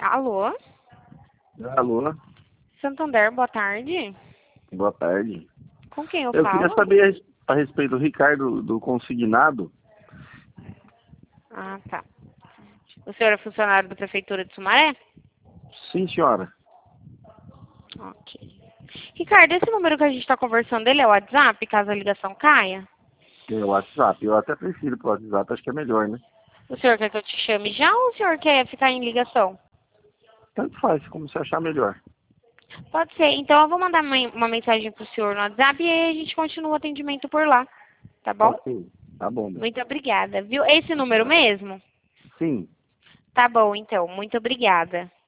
Alô? Alô, Santander, boa tarde. boa tarde. Com quem eu Eu queria falo? saber a respeito do Ricardo do consignado. Ah, tá. O senhor é funcionário da Prefeitura de Sumaré? Sim, senhora. Ok. Ricardo, esse número que a gente está conversando, ele é o WhatsApp, caso a ligação caia? É o WhatsApp. Eu até prefiro pro WhatsApp, acho que é melhor, né? O senhor quer que eu te chame já ou o senhor quer ficar em ligação? Tanto faz, como você achar melhor. Pode ser. Então eu vou mandar uma mensagem pro senhor no WhatsApp e aí a gente continua o atendimento por lá. Tá bom? Ok, tá bom. Muito obrigada, viu? Esse número mesmo? Sim. Tá bom, então. Muito obrigada.